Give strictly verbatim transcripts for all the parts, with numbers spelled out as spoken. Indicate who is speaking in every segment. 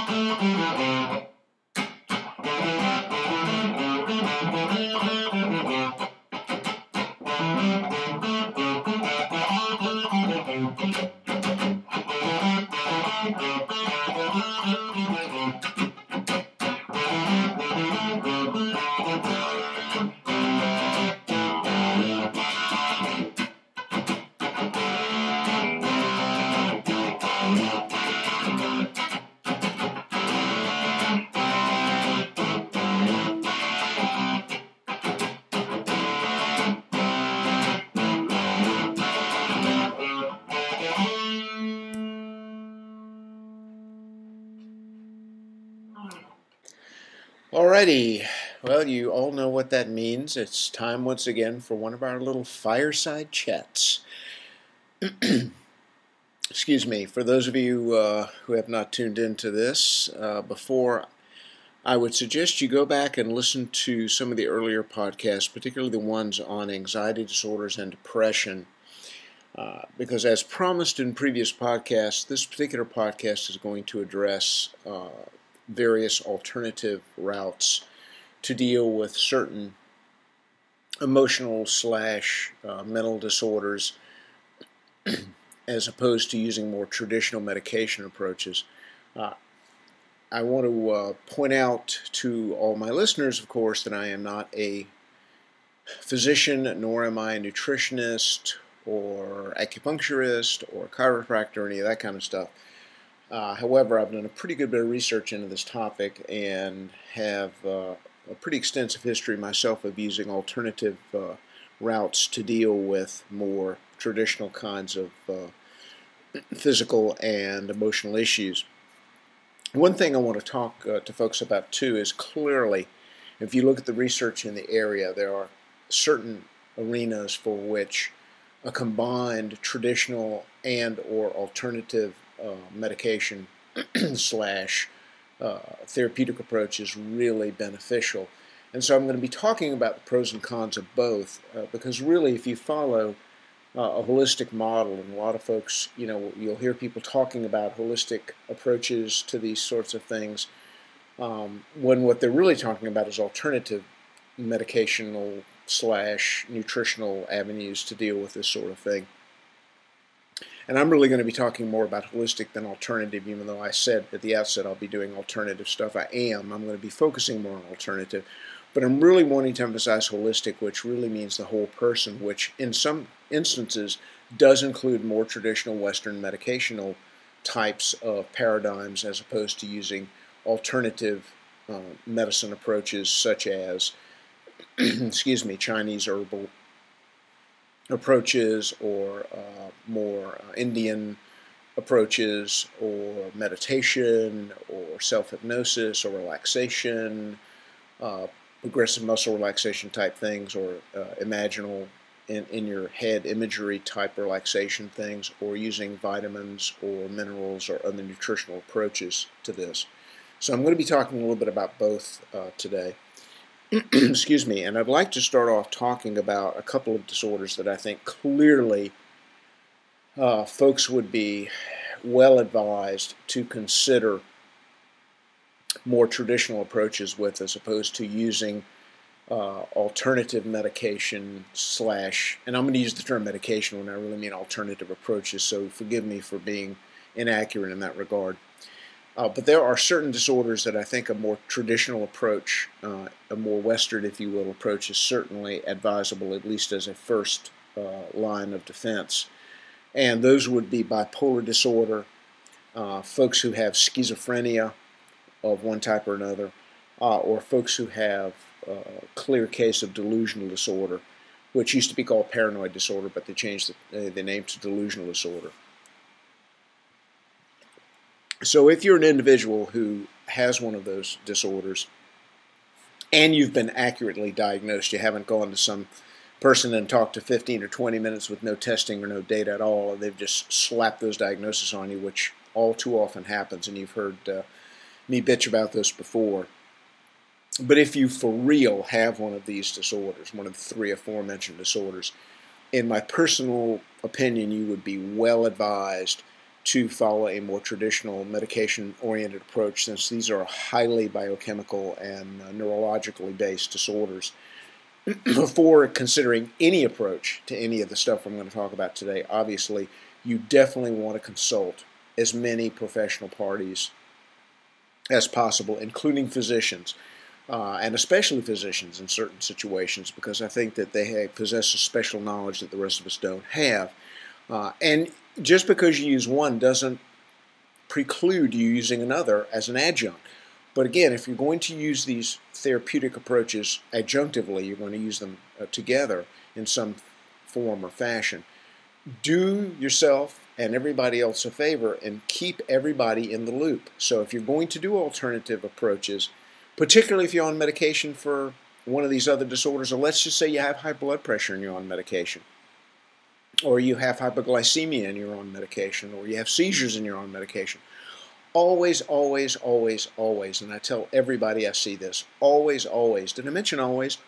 Speaker 1: Alrighty, well, you all know what that means. It's time once again for one of our little fireside chats. Excuse me, for those of you uh, who have not tuned into this uh, before, I would suggest you go back and listen to some of the earlier podcasts, particularly the ones on anxiety disorders and depression. Uh, because as promised in previous podcasts, this particular podcast is going to address uh, various alternative routes to deal with certain emotional slash uh, mental disorders as opposed to using more traditional medication approaches. Uh, I want to uh, point out to all my listeners, of course, that I am not a physician, nor am I a nutritionist or acupuncturist or chiropractor or any of that kind of stuff. Uh, however, I've done a pretty good bit of research into this topic and have uh, a pretty extensive history myself of using alternative uh, routes to deal with more traditional kinds of uh, physical and emotional issues. One thing I want to talk uh, to folks about too is clearly, if you look at the research in the area, there are certain arenas for which a combined traditional and or alternative uh, medication slash uh, therapeutic approach is really beneficial. And so I'm going to be talking about the pros and cons of both uh, because really if you follow uh, a holistic model, and a lot of folks, you know, you'll hear people talking about holistic approaches to these sorts of things um, when what they're really talking about is alternative medicational slash nutritional avenues to deal with this sort of thing. And I'm really going to be talking more about holistic than alternative, even though I said at the outset I'll be doing alternative stuff. I am. I'm going to be focusing more on alternative. But I'm really wanting to emphasize holistic, which really means the whole person, which in some instances does include more traditional Western medicational types of paradigms as opposed to using alternative uh, medicine approaches such as excuse me, Chinese herbal approaches or uh, more uh, Indian approaches or meditation or self-hypnosis or relaxation, uh, progressive muscle relaxation type things or uh, imaginal in, in your head imagery type relaxation things or using vitamins or minerals or other nutritional approaches to this. So I'm going to be talking a little bit about both uh, today. Excuse me, and I'd like to start off talking about a couple of disorders that I think clearly uh, folks would be well advised to consider more traditional approaches with as opposed to using uh, alternative medication slash, and I'm going to use the term medication when I really mean alternative approaches, so forgive me for being inaccurate in that regard. Uh, but there are certain disorders that I think a more traditional approach, uh, a more Western, if you will, approach is certainly advisable, at least as a first uh, line of defense. And those would be bipolar disorder, uh, folks who have schizophrenia of one type or another, uh, or folks who have a clear case of delusional disorder, which used to be called paranoid disorder, but they changed the, uh, the name to delusional disorder. So if you're an individual who has one of those disorders and you've been accurately diagnosed, you haven't gone to some person and talked to fifteen or twenty minutes with no testing or no data at all, and they've just slapped those diagnoses on you, which all too often happens, and you've heard uh, me bitch about this before. But if you for real have one of these disorders, one of the three aforementioned disorders, in my personal opinion, you would be well advised to follow a more traditional medication-oriented approach, since these are highly biochemical and uh, neurologically based disorders. Before considering any approach to any of the stuff I'm going to talk about today, obviously, you definitely want to consult as many professional parties as possible, including physicians, uh, and especially physicians in certain situations, because I think that they have, possess a special knowledge that the rest of us don't have. Uh, and just because you use one doesn't preclude you using another as an adjunct. But again, if you're going to use these therapeutic approaches adjunctively, you're going to use them uh, together in some form or fashion, do yourself and everybody else a favor and keep everybody in the loop. So if you're going to do alternative approaches, particularly if you're on medication for one of these other disorders, or let's just say you have high blood pressure and you're on medication, or you have hypoglycemia and you're on medication, or you have seizures and you're on medication, always, always, always, always, and I tell everybody I see this, always, always, did I mention always?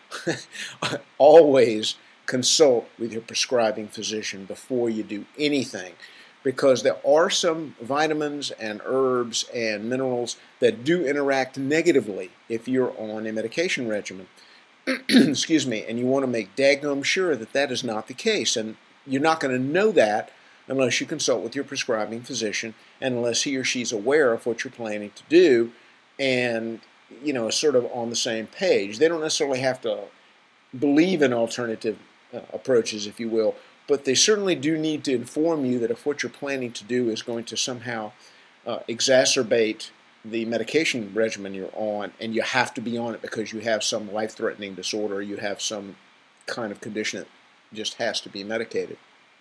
Speaker 1: Always consult with your prescribing physician before you do anything, because there are some vitamins and herbs and minerals that do interact negatively if you're on a medication regimen. Excuse me, and you want to make daggum sure that that is not the case, and you're not going to know that unless you consult with your prescribing physician, and unless he or she's aware of what you're planning to do and, you know, is sort of on the same page. They don't necessarily have to believe in alternative uh, approaches, if you will, but they certainly do need to inform you that if what you're planning to do is going to somehow uh, exacerbate the medication regimen you're on, and you have to be on it because you have some life-threatening disorder, you have some kind of condition that just has to be medicated.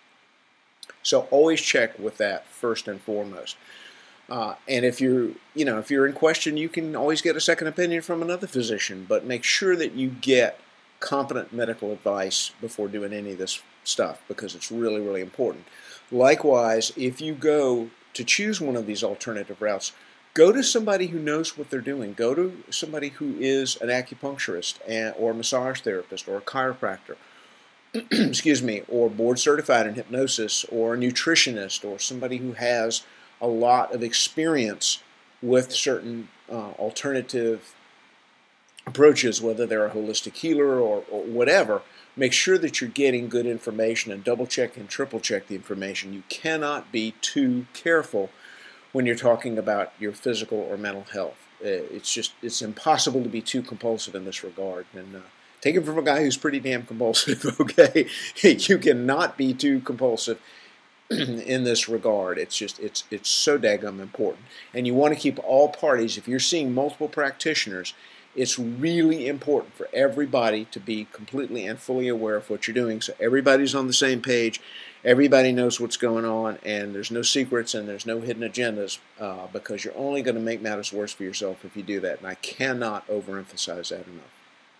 Speaker 1: So always check with that first and foremost. Uh, and if you're, you know, if you're in question, you can always get a second opinion from another physician. But make sure that you get competent medical advice before doing any of this stuff, because it's really, really important. Likewise, if you go to choose one of these alternative routes, go to somebody who knows what they're doing. Go to somebody who is an acupuncturist and, or a massage therapist or a chiropractor. Excuse me, or board certified in hypnosis, or a nutritionist, or somebody who has a lot of experience with certain uh, alternative approaches, whether they're a holistic healer or, or whatever. Make sure that you're getting good information and double check and triple check the information. You cannot be too careful when you're talking about your physical or mental health. It's just, it's impossible to be too compulsive in this regard. And uh, take it from a guy who's pretty damn compulsive, okay? You cannot be too compulsive in this regard. It's just, it's it's so daggum important. And you want to keep all parties, if you're seeing multiple practitioners, it's really important for everybody to be completely and fully aware of what you're doing, so everybody's on the same page, everybody knows what's going on, and there's no secrets and there's no hidden agendas, uh, because you're only going to make matters worse for yourself if you do that, and I cannot overemphasize that enough.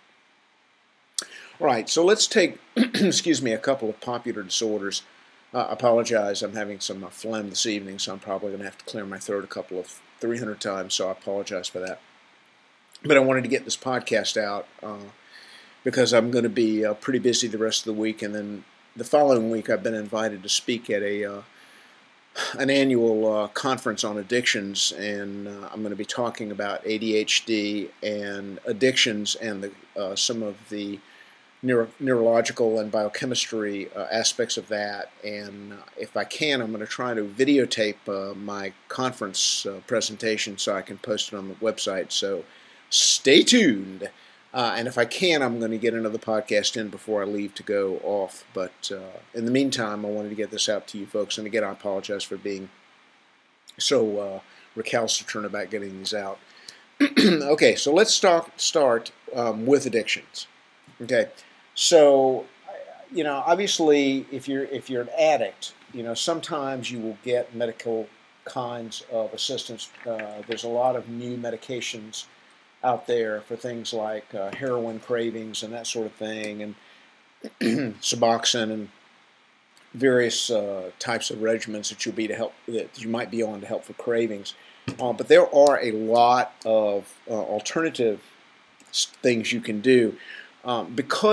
Speaker 1: All right, so let's take, excuse me, a couple of popular disorders. Uh, I apologize, I'm having some uh, phlegm this evening, so I'm probably going to have to clear my throat a couple of three hundred times, so I apologize for that. But I wanted to get this podcast out uh, because I'm going to be uh, pretty busy the rest of the week, and then the following week I've been invited to speak at a uh, an annual uh, conference on addictions, and uh, I'm going to be talking about A D H D and addictions and the, uh, some of the Neuro- neurological and biochemistry uh, aspects of that, and uh, if I can, I'm going to try to videotape uh, my conference uh, presentation so I can post it on the website, so stay tuned, uh, and if I can, I'm going to get another podcast in before I leave to go off, but uh, in the meantime, I wanted to get this out to you folks, and again, I apologize for being so uh, recalcitrant about getting these out. Okay, so let's start, start um, with addictions, okay? So, you know, obviously, if you're if you're an addict, you know, sometimes you will get medical kinds of assistance. Uh, there's a lot of new medications out there for things like uh, heroin cravings and that sort of thing, and Suboxone and various uh, types of regimens that you'll be to help that you might be on to help for cravings. Uh, but there are a lot of uh, alternative things you can do. Um, because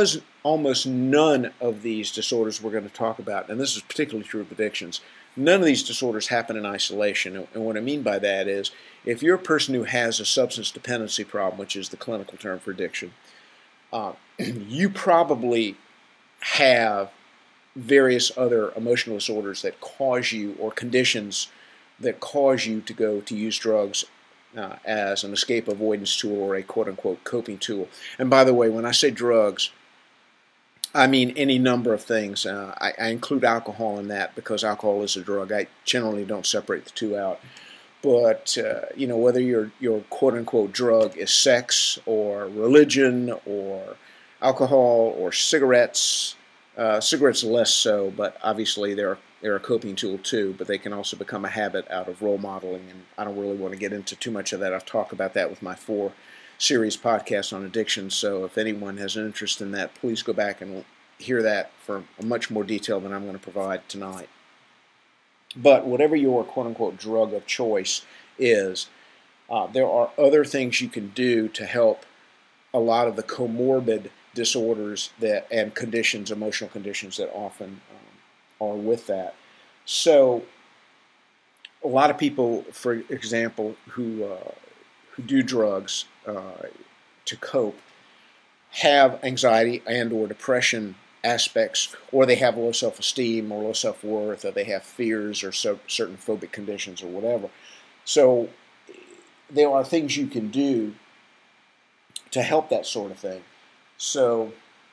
Speaker 1: almost none of these disorders we're going to talk about, and this is particularly true of addictions, none of these disorders happen in isolation. And what I mean by that is, if you're a person who has a substance dependency problem, which is the clinical term for addiction, uh, you probably have various other emotional disorders that cause you, or conditions that cause you to go to use drugs uh, as an escape avoidance tool or a quote-unquote coping tool. And by the way, when I say drugs, I mean any number of things. Uh, I, I include alcohol in that because alcohol is a drug. I generally don't separate the two out. But, uh, you know, whether your, your quote-unquote drug is sex or religion or alcohol or cigarettes, uh, cigarettes less so, but obviously they're, they're a coping tool too, but they can also become a habit out of role modeling, and I don't really want to get into too much of that. I've talked about that with my four series podcast on addiction, so if anyone has an interest in that, please go back and hear that for much more detail than I'm going to provide tonight. But whatever your quote-unquote drug of choice is, uh, there are other things you can do to help a lot of the comorbid disorders that and conditions, emotional conditions that often um, are with that. So a lot of people, for example, who uh, who do drugs uh, to cope have anxiety and or depression aspects, or they have low self-esteem or low self-worth, or they have fears or so, certain phobic conditions or whatever. So there are things you can do to help that sort of thing. So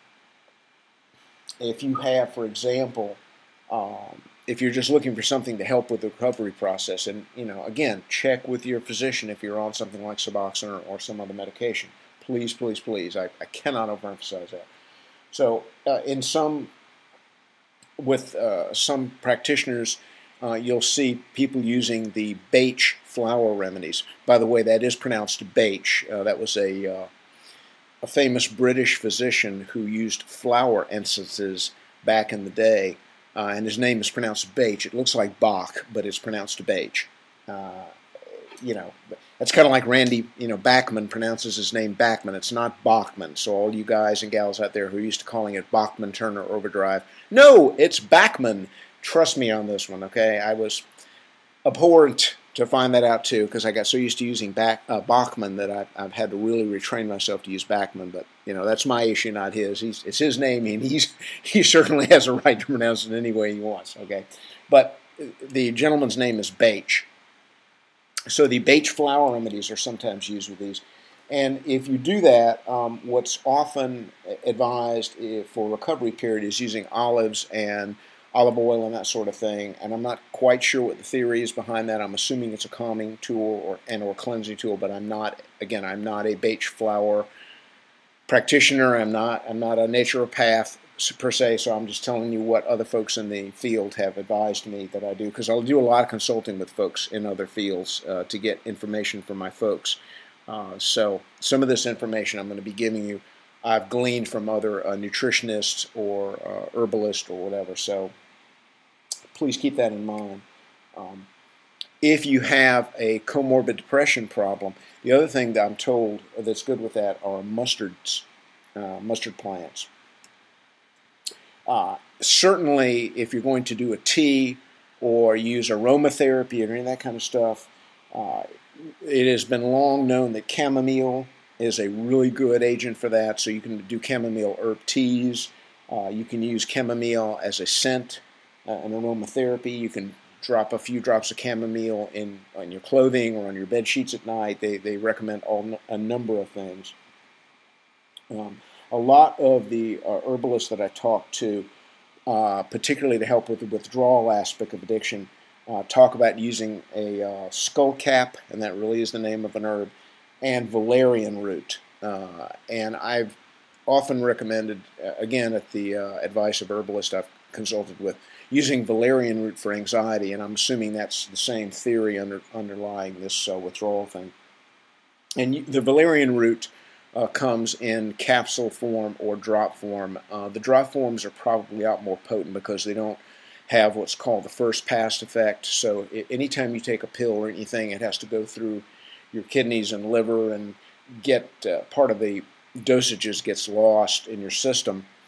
Speaker 1: if you have, for example, um, if you're just looking for something to help with the recovery process, and, you know, again, check with your physician if you're on something like Suboxone or, or some other medication. Please, please, please. I, I cannot overemphasize that. So uh, in some, with uh, some practitioners, uh, you'll see people using the Bach flower remedies. By the way, that is pronounced Bach. Uh, that was a, uh, a famous British physician who used flower essences back in the day. Uh, and his name is pronounced Bach. It looks like Bach, but it's pronounced Bach. Uh, you know, that's kind of like Randy, you know, Bachman pronounces his name Bachman. It's not Bachman. So all you guys and gals out there who are used to calling it Bachman-Turner Overdrive, no, it's Bachman. Trust me on this one, okay? I was abhorrent to find that out too, because I got so used to using Bach, uh, Bachman that I, I've had to really retrain myself to use Bachman. But you know, that's my issue, not his. He's, it's his name, and he's he certainly has a right to pronounce it any way he wants. Okay, but the gentleman's name is Bach. So the Bach flower remedies are sometimes used with these, and if you do that, um, what's often advised for recovery period is using olives and olive oil and that sort of thing, and I'm not quite sure what the theory is behind that. I'm assuming it's a calming tool or and or cleansing tool, but I'm not, again, I'm not a Bach flower practitioner. I'm not I'm not a naturopath per se, so I'm just telling you what other folks in the field have advised me that I do, because I'll do a lot of consulting with folks in other fields uh, to get information from my folks. Uh, so some of this information I'm going to be giving you, I've gleaned from other uh, nutritionists or uh, herbalists or whatever. So please keep that in mind. Um, if you have a comorbid depression problem, the other thing that I'm told that's good with that are mustards, uh, mustard plants. Uh, certainly, if you're going to do a tea or use aromatherapy or any of that kind of stuff, uh, it has been long known that chamomile is a really good agent for that. So you can do chamomile herb teas. Uh, you can use chamomile as a scent, uh, an aromatherapy. You can drop a few drops of chamomile in on your clothing or on your bed sheets at night. They they recommend all a number of things. Um, a lot of the uh, herbalists that I talk to, uh, particularly to help with the withdrawal aspect of addiction, uh, talk about using a uh, skullcap, and that really is the name of an herb, and valerian root. Uh, and I've often recommended, uh, again, at the uh, advice of herbalists I've consulted with, using valerian root for anxiety, and I'm assuming that's the same theory under, underlying this uh, withdrawal thing. And the valerian root uh, comes in capsule form or drop form. Uh, the drop forms are probably out more potent because they don't have what's called the first pass effect. So it, anytime you take a pill or anything, it has to go through your kidneys and liver and get uh, part of the dosages gets lost in your system.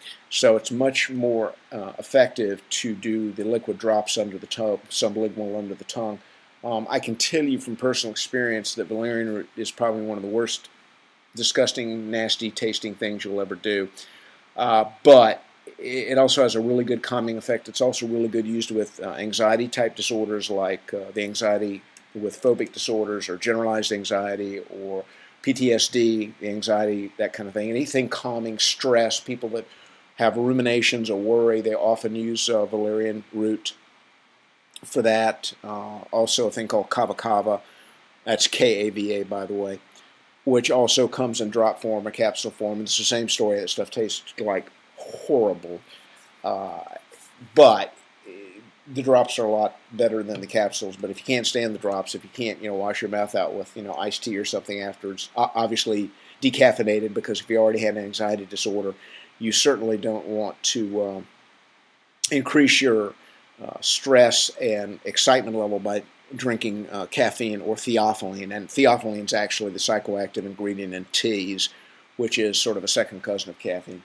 Speaker 1: So it's much more uh, effective to do the liquid drops under the tongue, sublingual under the tongue. Um, I can tell you from personal experience that valerian root is probably one of the worst, disgusting, nasty tasting things you'll ever do. Uh, but it also has a really good calming effect. It's also really good used with uh, anxiety type disorders like uh, the anxiety with phobic disorders or generalized anxiety or P T S D, anxiety, that kind of thing. Anything calming, stress, people that have ruminations or worry, they often use uh, valerian root for that. Uh, also a thing called kava kava, that's K A V A by the way, which also comes in drop form or capsule form. And it's the same story. That stuff tastes like horrible, uh, but the drops are a lot better than the capsules. But if you can't stand the drops, if you can't, you know, wash your mouth out with, you know, iced tea or something afterwards, obviously decaffeinated, because if you already had an anxiety disorder, you certainly don't want to uh, increase your uh, stress and excitement level by drinking uh, caffeine or theophylline. And theophylline is actually the psychoactive ingredient in teas, which is sort of a second cousin of caffeine.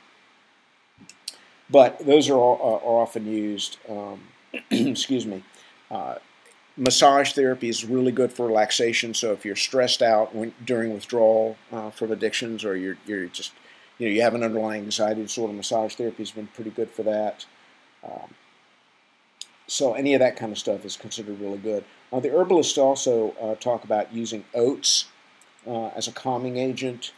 Speaker 1: But those are, all, uh, are often used. Um, excuse me. Uh, massage therapy is really good for relaxation. So if you're stressed out when, during withdrawal uh, from addictions, or you're you're just you know you have an underlying anxiety disorder, massage therapy has been pretty good for that. Um, so any of that kind of stuff is considered really good. Uh, the herbalists also uh, talk about using oats uh, as a calming agent.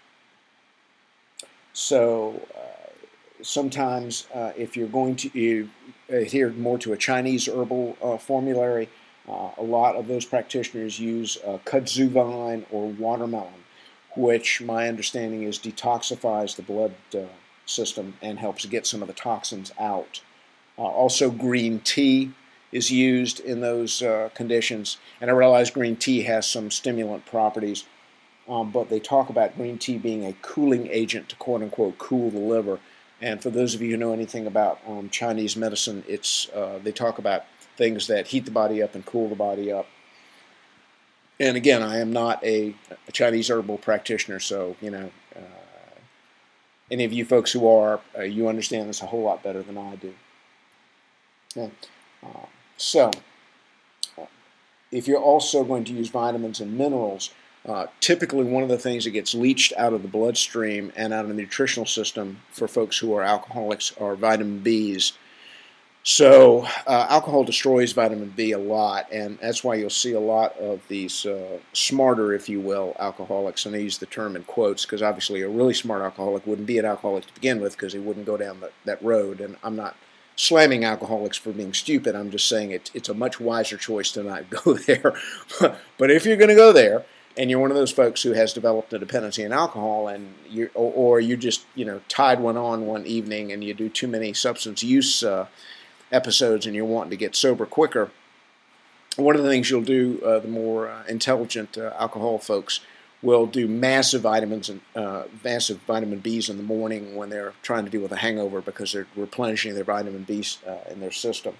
Speaker 1: So uh, sometimes uh, if you're going to you adhere more to a Chinese herbal uh, formulary, uh, a lot of those practitioners use uh, kudzu vine or watermelon, which my understanding is detoxifies the blood uh, system and helps get some of the toxins out. Uh, also, green tea is used in those uh, conditions. And I realize green tea has some stimulant properties, um, but they talk about green tea being a cooling agent to quote-unquote cool the liver. And for those of you who know anything about um, Chinese medicine, it's uh, they talk about things that heat the body up and cool the body up. And again, I am not a, a Chinese herbal practitioner, so, you know, uh, any of you folks who are, uh, you understand this a whole lot better than I do. Okay. Uh, so, uh, if you're also going to use vitamins and minerals, uh, typically one of the things that gets leached out of the bloodstream and out of the nutritional system for folks who are alcoholics are vitamin B's. So, uh, alcohol destroys vitamin B a lot, and that's why you'll see a lot of these uh, smarter, if you will, alcoholics, and I use the term in quotes because obviously a really smart alcoholic wouldn't be an alcoholic to begin with because he wouldn't go down the, that road, and I'm not slamming alcoholics for being stupid. I'm just saying it, it's a much wiser choice to not go there. But if you're going to go there, and you're one of those folks who has developed a dependency on alcohol, and you or, or you just you know tied one on one evening, and you do too many substance use uh, episodes, and you're wanting to get sober quicker, one of the things you'll do, uh, the more uh, intelligent uh, alcohol folks will do massive vitamins and uh, massive vitamin B's in the morning when they're trying to deal with a hangover because they're replenishing their vitamin B's uh, in their system.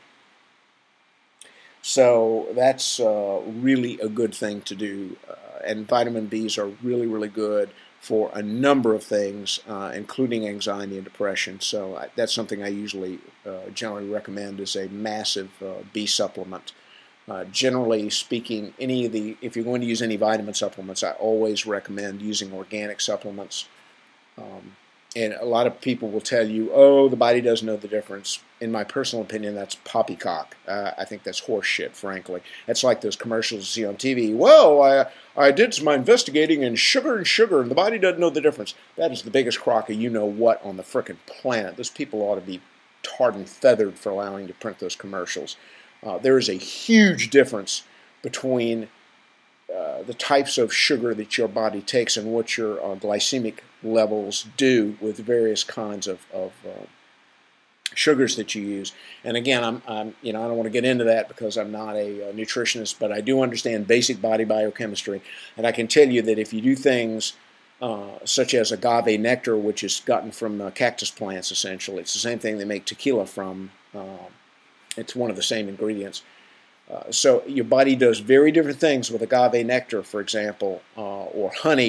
Speaker 1: So that's uh, really a good thing to do, uh, and vitamin B's are really, really good for a number of things, uh, including anxiety and depression. So I, that's something I usually uh, generally recommend as a massive uh, B supplement. Uh, generally speaking, any of the if you're going to use any vitamin supplements, I always recommend using organic supplements. Um, and a lot of people will tell you, oh, the body doesn't know the difference. In my personal opinion, that's poppycock. Uh, I think that's horse shit, frankly. It's like those commercials you see on T V. Whoa, I, I did some investigating in sugar and sugar, and the body doesn't know the difference. That is the biggest crock of you-know-what on the frickin' planet. Those people ought to be tarred and feathered for allowing to print those commercials. Uh, there is a huge difference between uh, the types of sugar that your body takes and what your uh, glycemic levels do with various kinds of, of uh, sugars that you use. And again, I'm, I'm, you know, I don't want to get into that because I'm not a, a nutritionist, but I do understand basic body biochemistry, and I can tell you that if you do things uh, such as agave nectar, which is gotten from uh, cactus plants, essentially, it's the same thing they make tequila from. Uh, It's one of the same ingredients. Uh, so your body does very different things with agave nectar, for example, uh, or honey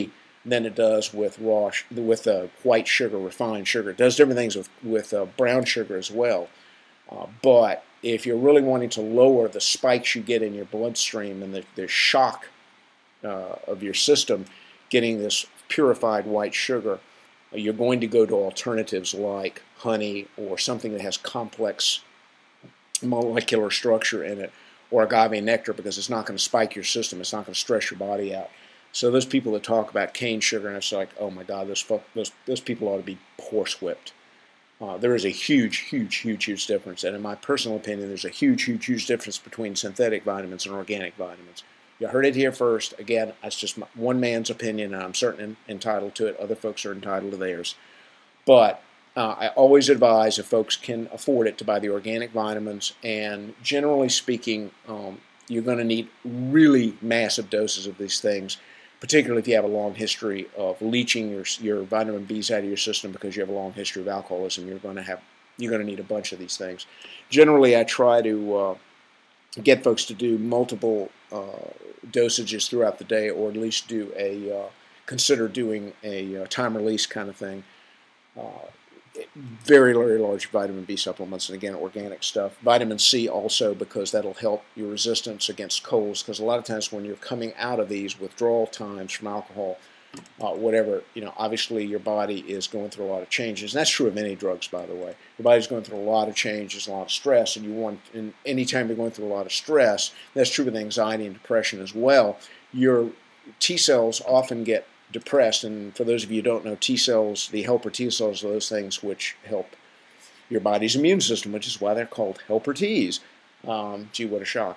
Speaker 1: than it does with raw with uh, white sugar, refined sugar. It does different things with with uh, brown sugar as well. Uh, but if you're really wanting to lower the spikes you get in your bloodstream and the, the shock uh, of your system getting this purified white sugar, uh, you're going to go to alternatives like honey or something that has complex molecular structure in it, or agave nectar, because it's not going to spike your system. It's not going to stress your body out. So those people that talk about cane sugar, and it's like, oh my God, those those, those people ought to be horsewhipped. Uh, there is a huge, huge, huge, huge difference. And in my personal opinion, there's a huge, huge, huge difference between synthetic vitamins and organic vitamins. You heard it here first. Again, that's just my, one man's opinion, and I'm certainly entitled to it. Other folks are entitled to theirs. But uh, I always advise, if folks can afford it, to buy the organic vitamins. And generally speaking, um, you're going to need really massive doses of these things, particularly if you have a long history of leaching your your vitamin B's out of your system because you have a long history of alcoholism. You're going to have you're going to need a bunch of these things. Generally, I try to uh, get folks to do multiple uh, dosages throughout the day, or at least do a uh, consider doing a uh, time release kind of thing. Uh, very, very large vitamin B supplements, and again, organic stuff. Vitamin C also, because that'll help your resistance against colds, because a lot of times when you're coming out of these withdrawal times from alcohol, uh, whatever, you know, obviously your body is going through a lot of changes. And that's true of any drugs, by the way. Your body's going through a lot of changes, a lot of stress, and you want, and anytime you're going through a lot of stress, that's true with anxiety and depression as well, your T cells often get depressed. And for those of you who don't know, T cells, the helper T cells, are those things which help your body's immune system, which is why they're called helper Ts. Um, gee, what a shock.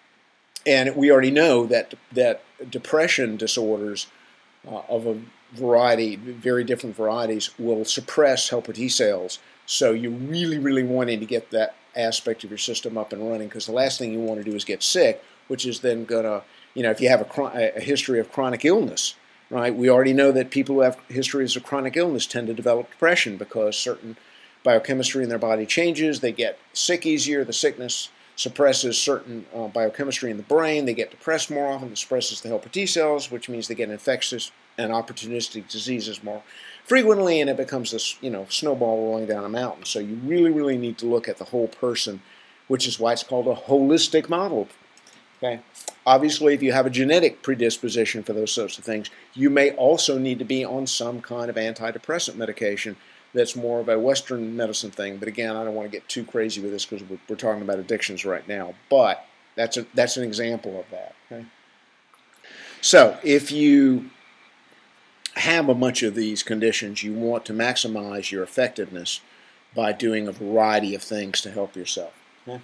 Speaker 1: And we already know that that depression disorders uh, of a variety, very different varieties, will suppress helper T cells. So you're really, really wanting to get that aspect of your system up and running, because the last thing you want to do is get sick, which is then going to, you know, if you have a, a history of chronic illness, right? We already know that people who have histories of chronic illness tend to develop depression because certain biochemistry in their body changes. They get sick easier. The sickness suppresses certain uh, biochemistry in the brain. They get depressed more often. It suppresses the helper T cells, which means they get infectious and opportunistic diseases more frequently, and it becomes this, you know, snowball rolling down a mountain. So you really, really need to look at the whole person, which is why it's called a holistic model. Okay. Obviously, if you have a genetic predisposition for those sorts of things, you may also need to be on some kind of antidepressant medication that's more of a Western medicine thing. But again, I don't want to get too crazy with this because we're, we're talking about addictions right now. But that's a, that's an example of that. Okay? So if you have a bunch of these conditions, you want to maximize your effectiveness by doing a variety of things to help yourself. Okay?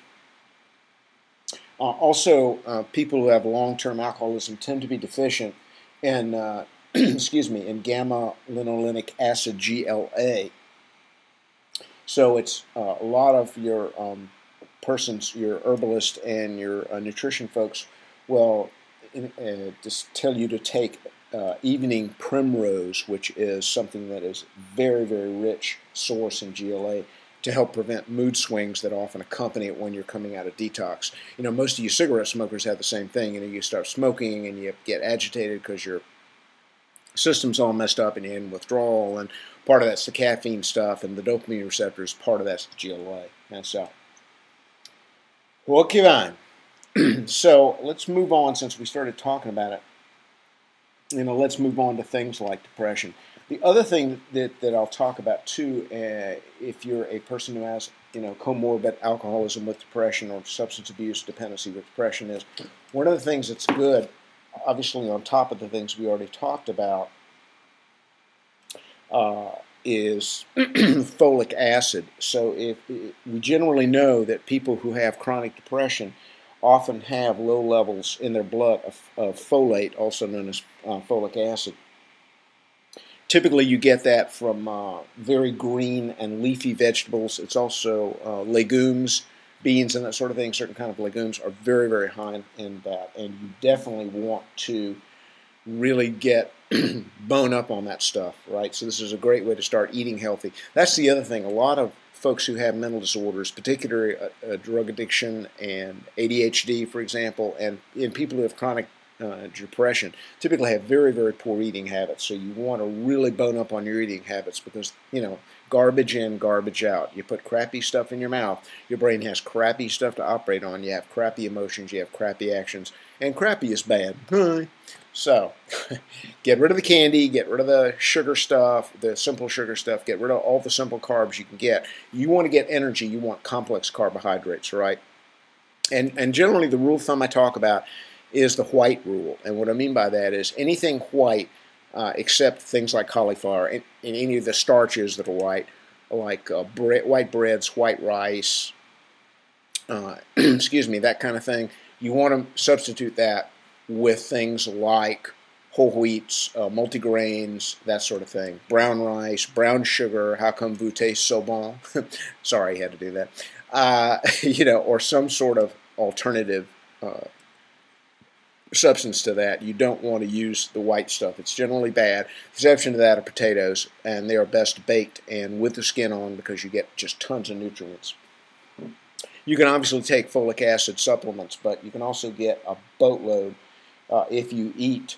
Speaker 1: Uh, also, uh, people who have long-term alcoholism tend to be deficient in, uh, excuse me, in gamma-linolenic acid, G L A. So it's uh, a lot of your um, persons, your herbalist and your uh, nutrition folks will uh, just tell you to take uh, evening primrose, which is something that is very, very rich source in G L A, to help prevent mood swings that often accompany it when you're coming out of detox. You know, most of you cigarette smokers have the same thing. You know, you start smoking and you get agitated because your system's all messed up and you're in withdrawal, and part of that's the caffeine stuff, and the dopamine receptors, part of that's the G L A. And so, okay, fine. So let's move on, since we started talking about it. You know, let's move on to things like depression. The other thing that, that I'll talk about too, uh, if you're a person who has, you know, comorbid alcoholism with depression or substance abuse dependency with depression, is one of the things that's good, obviously on top of the things we already talked about, uh, is folic acid. So if, if we generally know that people who have chronic depression often have low levels in their blood of, of folate, also known as uh, folic acid. Typically, you get that from uh, very green and leafy vegetables. It's also uh, legumes, beans, and that sort of thing. Certain kind of legumes are very, very high in that, and you definitely want to really get bone up on that stuff, right? So this is a great way to start eating healthy. That's the other thing. A lot of folks who have mental disorders, particularly a, a drug addiction and A D H D, for example, and in people who have chronic uh, depression typically have very, very poor eating habits. So you want to really bone up on your eating habits because, you know, garbage in, garbage out. You put crappy stuff in your mouth, your brain has crappy stuff to operate on. You have crappy emotions, you have crappy actions, and crappy is bad. So, get rid of the candy, get rid of the sugar stuff, the simple sugar stuff, get rid of all the simple carbs you can get. You want to get energy, you want complex carbohydrates, right? And, and generally the rule of thumb I talk about is the white rule. And what I mean by that is anything white, uh, except things like cauliflower, and, and any of the starches that are white, like uh, bread, white breads, white rice, uh, excuse me, that kind of thing, you want to substitute that with things like whole wheats, uh, multigrains, that sort of thing. Brown rice, brown sugar, how come vous tastes so bon? Sorry, I had to do that. Uh, you know, or some sort of alternative uh, substance to that. You don't want to use the white stuff. It's generally bad. The exception to that are potatoes, and they are best baked and with the skin on because you get just tons of nutrients. You can obviously take folic acid supplements, but you can also get a boatload Uh, if you eat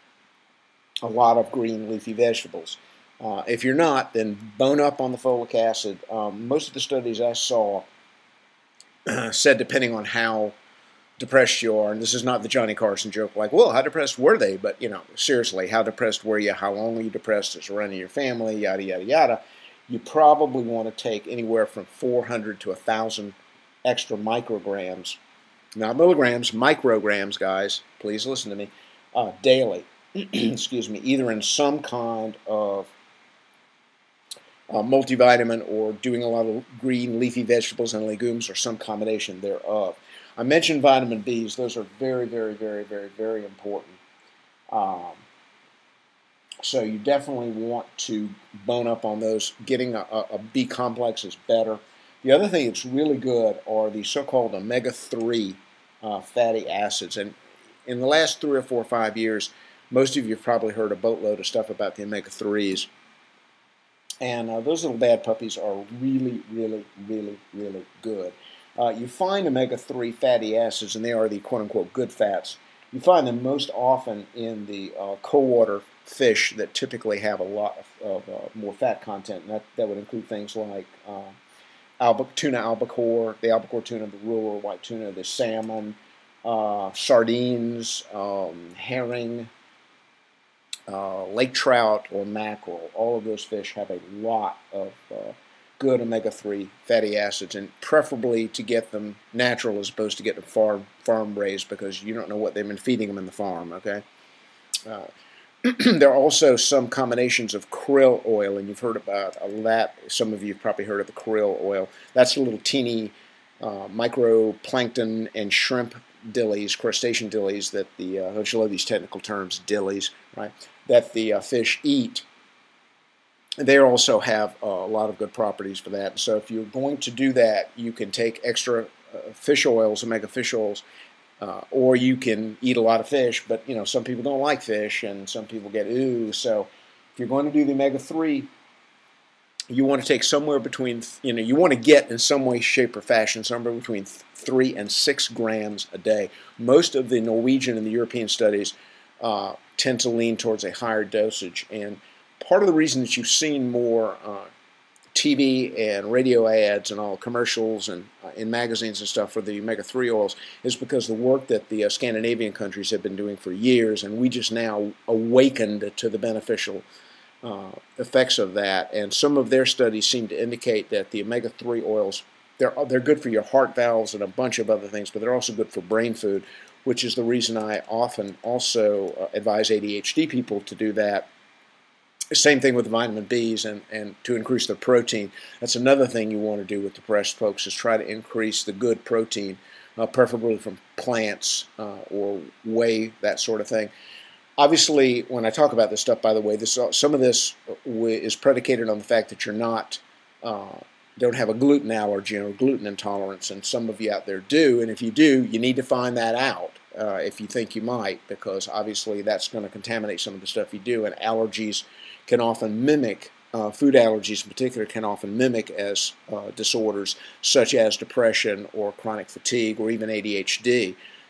Speaker 1: a lot of green leafy vegetables. Uh, if you're not, then bone up on the folic acid. Um, most of the studies I saw uh, said depending on how depressed you are, and this is not the Johnny Carson joke like, well, how depressed were they? But, you know, seriously, how depressed were you? How long were you depressed? Is it running your family? Yada, yada, yada. You probably want to take anywhere from four hundred to one thousand extra micrograms, not milligrams, micrograms, guys, please listen to me, uh, daily, excuse me, either in some kind of uh, multivitamin or doing a lot of green leafy vegetables and legumes or some combination thereof. I mentioned vitamin B's. Those are very, very, very, very, very important. Um, so you definitely want to bone up on those. Getting a, a B complex is better. The other thing that's really good are the so-called omega three uh, fatty acids. And in the last three or four or five years, most of you have probably heard a boatload of stuff about the omega threes. And uh, those little bad puppies are really, really, really, really good. Uh, you find omega three fatty acids, and they are the quote-unquote good fats. You find them most often in the uh, cold water fish that typically have a lot of, of uh, more fat content. And that, that would include things like uh, alba, tuna albacore, the albacore tuna, the rural white tuna, the salmon, uh, sardines, um, herring, uh, lake trout, or mackerel. All of those fish have a lot of uh, good omega three fatty acids, and preferably to get them natural as opposed to get them farm, farm raised, because you don't know what they've been feeding them in the farm, okay? Uh, there are also some combinations of krill oil, and you've heard about that. Some of you have probably heard of the krill oil. That's a little teeny uh, microplankton and shrimp dillies, crustacean dillies that the, uh, don't you love these technical terms, dillies, right, that the uh, fish eat. They also have uh, a lot of good properties for that. So if you're going to do that, you can take extra uh, fish oils, omega fish oils, uh, or you can eat a lot of fish. But, you know, some people don't like fish, and some people get ooh. So if you're going to do the omega three, you want to take somewhere between, you know, you want to get in some way, shape, or fashion somewhere between three and six grams a day. Most of the Norwegian and the European studies uh, tend to lean towards a higher dosage. And part of the reason that you've seen more uh, T V and radio ads and all commercials and uh, in magazines and stuff for the omega three oils is because the work that the uh, Scandinavian countries have been doing for years, and we just now awakened to the beneficial uh, effects of that. And some of their studies seem to indicate that the omega three oils, they're, they're good for your heart valves and a bunch of other things, but they're also good for brain food, which is the reason I often also uh, advise A D H D people to do that. Same thing with the vitamin B's and, and to increase their protein. That's another thing you want to do with depressed folks, is try to increase the good protein, uh, preferably from plants uh, or whey, that sort of thing. Obviously, when I talk about this stuff, by the way, this some of this is predicated on the fact that you're not, uh, don't have a gluten allergy or gluten intolerance, and some of you out there do, and if you do, you need to find that out. Uh, if you think you might, because obviously that's going to contaminate some of the stuff you do, and allergies can often mimic, uh, food allergies in particular can often mimic as uh, disorders such as depression or chronic fatigue or even A D H D.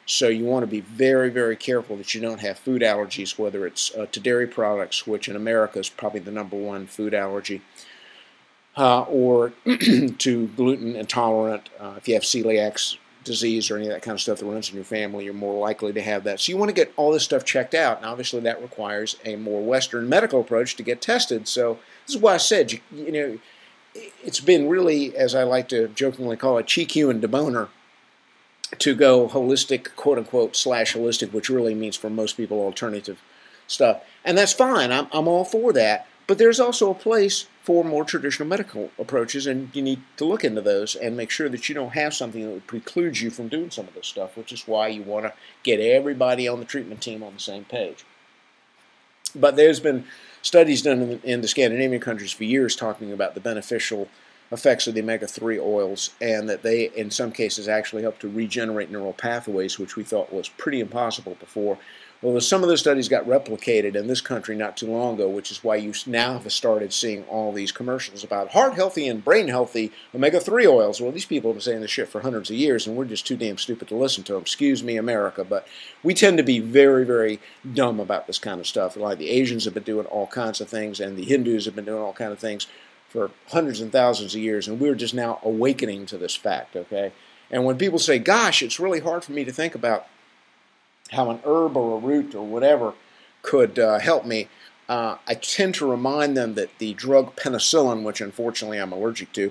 Speaker 1: So you want to be very, very careful that you don't have food allergies, whether it's uh, to dairy products, which in America is probably the number one food allergy, uh, or to gluten intolerant. Uh, if you have celiac disease or any of that kind of stuff that runs in your family, you're more likely to have that. So you want to get all this stuff checked out, and obviously that requires a more Western medical approach to get tested. So this is why I said, you, you know, it's been really, as I like to jokingly call it, cheek you and deboner to go holistic, quote-unquote, slash holistic, which really means for most people alternative stuff. And that's fine. I'm, I'm all for that. But there's also a place for more traditional medical approaches, and you need to look into those and make sure that you don't have something that would preclude you from doing some of this stuff, which is why you want to get everybody on the treatment team on the same page. But there's been studies done in the, in the Scandinavian countries for years talking about the beneficial effects of the omega three oils, and that they, in some cases, actually help to regenerate neural pathways, which we thought was pretty impossible before. Well, some of those studies got replicated in this country not too long ago, which is why you now have started seeing all these commercials about heart-healthy and brain-healthy omega three oils. Well, these people have been saying this shit for hundreds of years, and we're just too damn stupid to listen to them. Excuse me, America, but we tend to be very, very dumb about this kind of stuff. Like the Asians have been doing all kinds of things, and the Hindus have been doing all kinds of things for hundreds and thousands of years, and we're just now awakening to this fact, okay? And when people say, gosh, it's really hard for me to think about how an herb or a root or whatever could uh, help me, uh, I tend to remind them that the drug penicillin, which unfortunately I'm allergic to,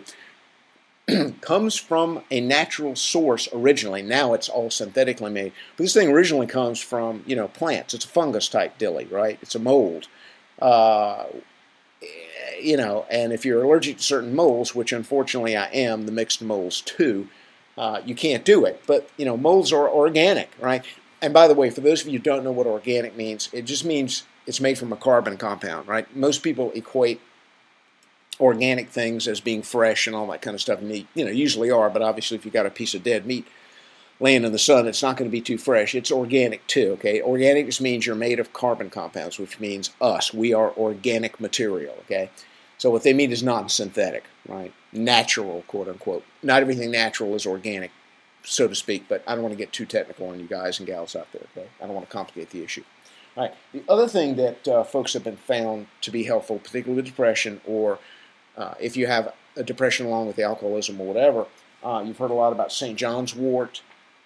Speaker 1: comes from a natural source originally. Now it's all synthetically made. But this thing originally comes from, you know, plants. It's a fungus type dilly, right? It's a mold. Uh, you know, and if you're allergic to certain molds, which unfortunately I am, the mixed molds too, uh, you can't do it. But, you know, molds are organic, right? And by the way, for those of you who don't know what organic means, it just means it's made from a carbon compound, right? Most people equate organic things as being fresh and all that kind of stuff. Meat, you know, usually are, but obviously if you got a piece of dead meat laying in the sun, it's not going to be too fresh. It's organic too, okay? Organic just means you're made of carbon compounds, which means us. We are organic material, okay? So what they mean is non-synthetic, right? Natural, quote unquote. Not everything natural is organic, so to speak, but I don't want to get too technical on you guys and gals out there, okay? I don't want to complicate the issue. All right. The other thing that uh, folks have been found to be helpful, particularly with depression, or uh, if you have a depression along with the alcoholism or whatever, uh, you've heard a lot about Saint John's wort.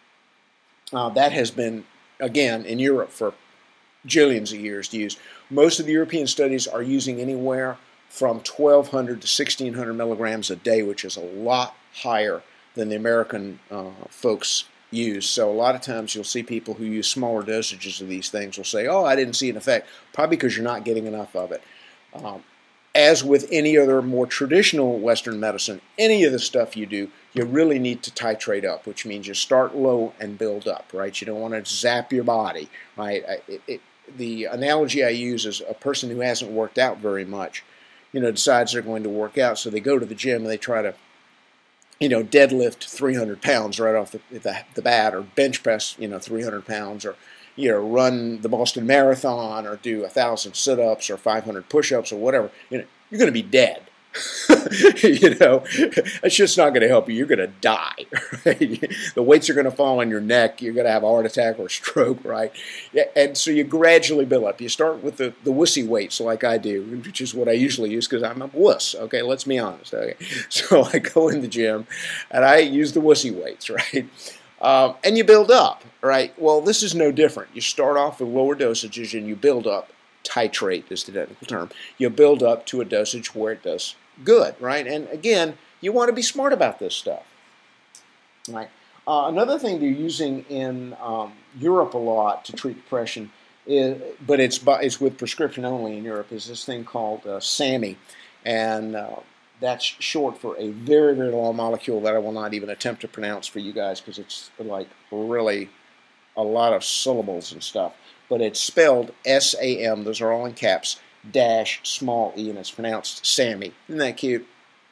Speaker 1: Uh, that has been, again, in Europe for jillions of years used. Most of the European studies are using anywhere from twelve hundred to sixteen hundred milligrams a day, which is a lot higher than the American uh, folks use. So a lot of times you'll see people who use smaller dosages of these things will say, oh, I didn't see an effect, probably because you're not getting enough of it. Um, as with any other more traditional Western medicine, any of the stuff you do, you really need to titrate up, which means you start low and build up, right? You don't want to zap your body, right? It, it, the analogy I use is a person who hasn't worked out very much, you know, decides they're going to work out, so they go to the gym and they try to, you know, deadlift three hundred pounds right off the, the, the bat, or bench press, you know, three hundred pounds, or, you know, run the Boston Marathon, or do a thousand sit-ups, or five hundred push-ups, or whatever. You know, you're going to be dead. You know, it's just not going to help you. You're going to die. Right? The weights are going to fall on your neck. You're going to have a heart attack or a stroke, right? And so you gradually build up. You start with the, the wussy weights like I do, which is what I usually use because I'm a wuss. Okay, let's be honest. Okay, so I go in the gym and I use the wussy weights, right? Um, and you build up, right? Well, this is no different. You start off with lower dosages and you build up. Titrate is the technical term. You build up to a dosage where it does good, right? And again, you want to be smart about this stuff, right? Uh, another thing they're using in um, Europe a lot to treat depression, is, but it's by, it's with prescription only in Europe, is this thing called uh, SAMe, and uh, that's short for a very, very long molecule that I will not even attempt to pronounce for you guys because it's like really a lot of syllables and stuff. But it's spelled S A M, those are all in caps, dash small e, and it's pronounced SAMe. Isn't that cute?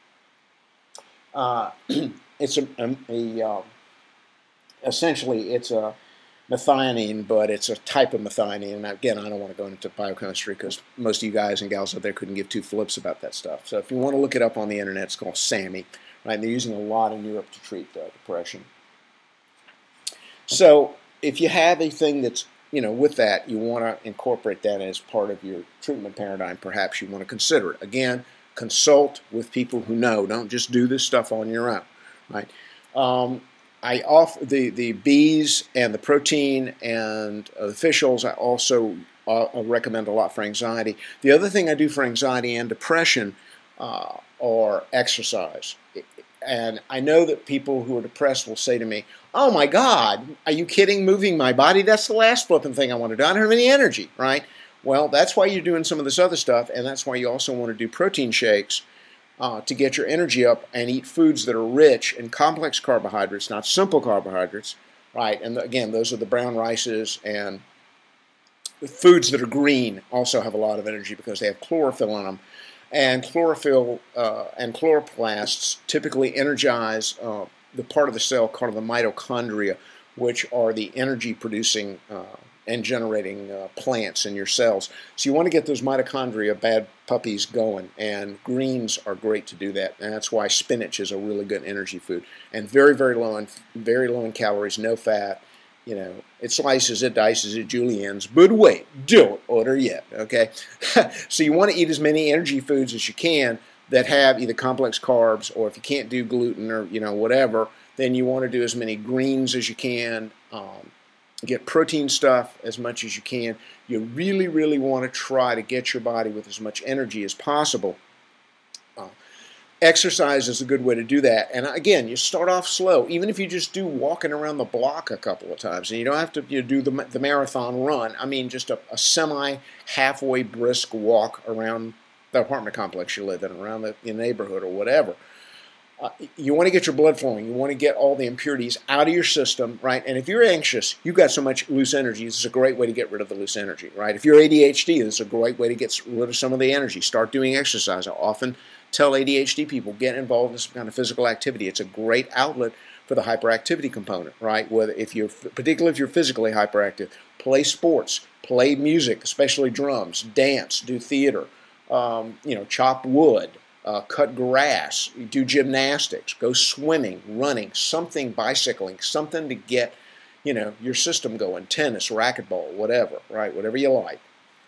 Speaker 1: Uh, it's a, a, a uh, essentially it's a methionine, but it's a type of methionine. And again, I don't want to go into biochemistry because most of you guys and gals out there couldn't give two flips about that stuff. So if you want to look it up on the internet, it's called SAMe. Right? And they're using a lot in Europe to treat uh, depression. So if you have a thing that's, you know, with that, you want to incorporate that as part of your treatment paradigm, perhaps you want to consider it. Again, consult with people who know. Don't just do this stuff on your own, right? Um, I offer the, the bees and the protein and uh, the fish oils. I also uh, recommend a lot for anxiety. The other thing I do for anxiety and depression uh, are exercise. And I know that people who are depressed will say to me, "Oh my God, are you kidding? Moving my body? That's the last flipping thing I want to do. I don't have any energy," right? Well, that's why you're doing some of this other stuff, and that's why you also want to do protein shakes uh, to get your energy up and eat foods that are rich in complex carbohydrates, not simple carbohydrates, right? And again, those are the brown rices, and the foods that are green also have a lot of energy because they have chlorophyll in them. And chlorophyll uh, and chloroplasts typically energize uh, the part of the cell called the mitochondria, which are the energy-producing uh, and generating uh, plants in your cells. So you want to get those mitochondria, bad puppies, going, and greens are great to do that. And that's why spinach is a really good energy food, and very, very low in very low in calories, no fat. You know, it slices, it dices, it juliennes, but wait, don't order yet, okay? So you want to eat as many energy foods as you can that have either complex carbs, or if you can't do gluten or, you know, whatever, then you want to do as many greens as you can, um, get protein stuff as much as you can. You really, really want to try to get your body with as much energy as possible. Uh, Exercise is a good way to do that. And again, you start off slow. Even if you just do walking around the block a couple of times, and you don't have to you do the, the marathon run. I mean, just a, a semi-halfway brisk walk around the apartment complex you live in, around the, the neighborhood or whatever. Uh, you want to get your blood flowing. You want to get all the impurities out of your system, right? And if you're anxious, you've got so much loose energy, this is a great way to get rid of the loose energy, right? If you're A D H D, this is a great way to get rid of some of the energy. Start doing exercise. I often tell A D H D people, get involved in some kind of physical activity. It's a great outlet for the hyperactivity component, right? Whether if you're, particularly if you're physically hyperactive, play sports, play music, especially drums, dance, do theater, um, you know, chop wood, uh, cut grass, do gymnastics, go swimming, running, something, bicycling, something to get, you know, your system going, tennis, racquetball, whatever, right? Whatever you like.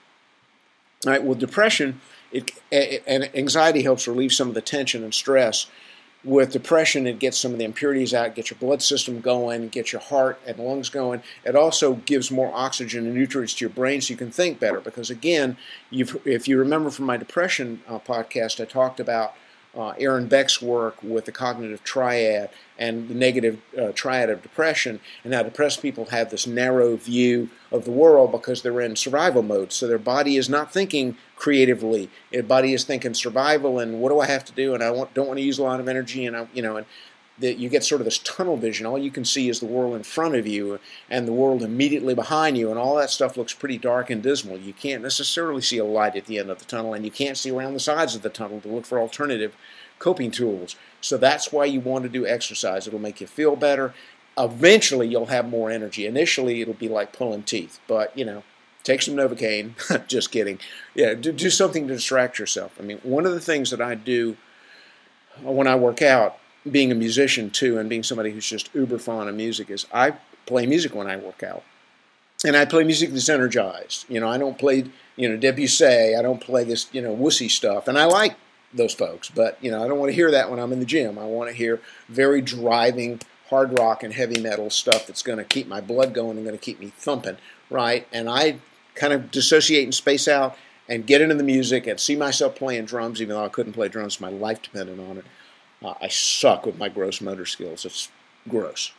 Speaker 1: All right, well, depression it, and anxiety helps relieve some of the tension and stress. With depression, it gets some of the impurities out, get your blood system going, get your heart and lungs going. It also gives more oxygen and nutrients to your brain so you can think better. Because again, you've, if you remember from my depression uh, podcast, I talked about uh, Aaron Beck's work with the cognitive triad and the negative uh, triad of depression, and how depressed people have this narrow view of the world because they're in survival mode. So their body is not thinking creatively. Their body is thinking survival and what do I have to do, and I want, don't want to use a lot of energy, and I, you know, and that you get sort of this tunnel vision. All you can see is the world in front of you and the world immediately behind you, and all that stuff looks pretty dark and dismal. You can't necessarily see a light at the end of the tunnel, and you can't see around the sides of the tunnel to look for alternative coping tools. So that's why you want to do exercise. It'll make you feel better. Eventually, you'll have more energy. Initially, it'll be like pulling teeth, but, you know, take some Novocaine. Just kidding. Yeah, do, do something to distract yourself. I mean, one of the things that I do when I work out, being a musician too, and being somebody who's just uber fond of music, is I play music when I work out. And I play music that's energized. You know, I don't play, you know, Debussy. I don't play this, you know, wussy stuff. And I like those folks, but, you know, I don't want to hear that when I'm in the gym. I want to hear very driving hard rock and heavy metal stuff that's going to keep my blood going and going to keep me thumping, right? And I kind of dissociate and space out and get into the music and see myself playing drums, even though I couldn't play drums. My life depended on it. Uh, I suck with my gross motor skills. It's gross.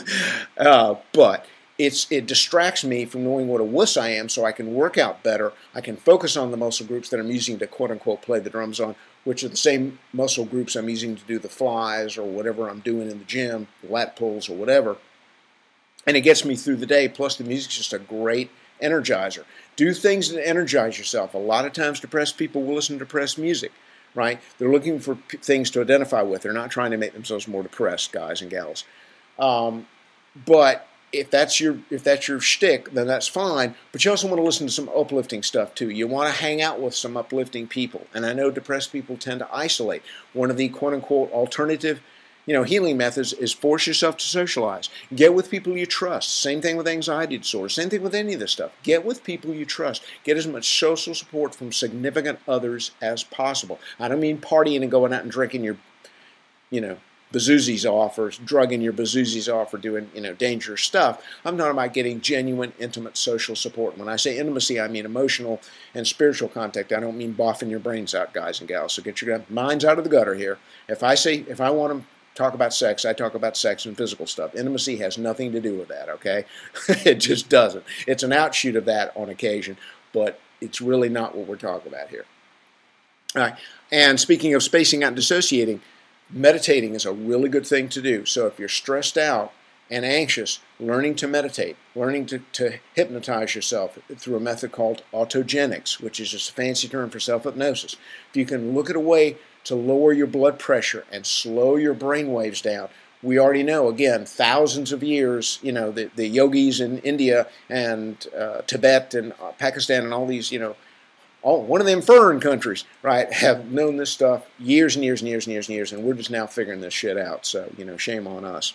Speaker 1: uh, but it's it distracts me from knowing what a wuss I am, so I can work out better. I can focus on the muscle groups that I'm using to quote-unquote play the drums on, which are the same muscle groups I'm using to do the flies or whatever I'm doing in the gym, lat pulls or whatever. And it gets me through the day, plus the music's just a great energizer. Do things that energize yourself. A lot of times depressed people will listen to depressed music, right? They're looking for p- things to identify with. They're not trying to make themselves more depressed, guys and gals. Um, but if that's your if that's your shtick, then that's fine. But you also want to listen to some uplifting stuff too. You want to hang out with some uplifting people. And I know depressed people tend to isolate. One of the quote-unquote alternative you know, healing methods is force yourself to socialize. Get with people you trust. Same thing with anxiety disorder. Same thing with any of this stuff. Get with people you trust. Get as much social support from significant others as possible. I don't mean partying and going out and drinking your, you know, bazoozies off or drugging your bazoozies off or doing, you know, dangerous stuff. I'm talking about getting genuine, intimate social support. And when I say intimacy, I mean emotional and spiritual contact. I don't mean boffing your brains out, guys and gals. So get your minds out of the gutter here. If I say, if I want to talk about sex, I talk about sex and physical stuff. Intimacy has nothing to do with that, okay? It just doesn't. It's an outshoot of that on occasion, but it's really not what we're talking about here. All right. And speaking of spacing out and dissociating, meditating is a really good thing to do. So if you're stressed out and anxious, learning to meditate, learning to, to hypnotize yourself through a method called autogenics, which is just a fancy term for self-hypnosis. If you can look at a way to lower your blood pressure and slow your brain waves down, we already know, again, thousands of years, you know, the, the yogis in India and uh, Tibet and uh, Pakistan and all these, you know, all, one of them foreign countries, right, have known this stuff years and years and years and years and years, and we're just now figuring this shit out. So, you know, shame on us.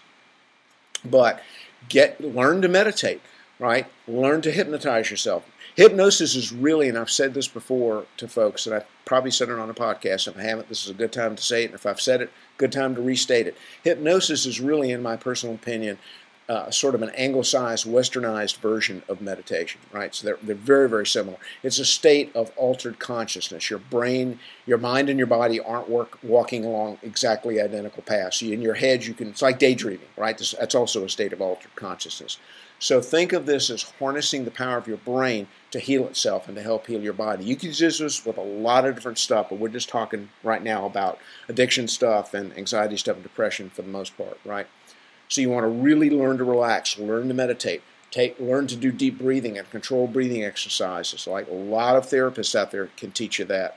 Speaker 1: But get learn to meditate, right? Learn to hypnotize yourself. Hypnosis is really, and I've said this before to folks, and I've probably said it on a podcast. If I haven't, this is a good time to say it. And if I've said it, good time to restate it. Hypnosis is really, in my personal opinion, Uh, sort of an anglicized, westernized version of meditation, right? So they're, they're very, very similar. It's a state of altered consciousness. Your brain, your mind, and your body aren't work, walking along exactly identical paths. So in your head, you can, it's like daydreaming, right? This, that's also a state of altered consciousness. So think of this as harnessing the power of your brain to heal itself and to help heal your body. You can do this with a lot of different stuff, but we're just talking right now about addiction stuff and anxiety stuff and depression for the most part, right? So you want to really learn to relax, learn to meditate, take, learn to do deep breathing and controlled breathing exercises. Like a lot of therapists out there can teach you that.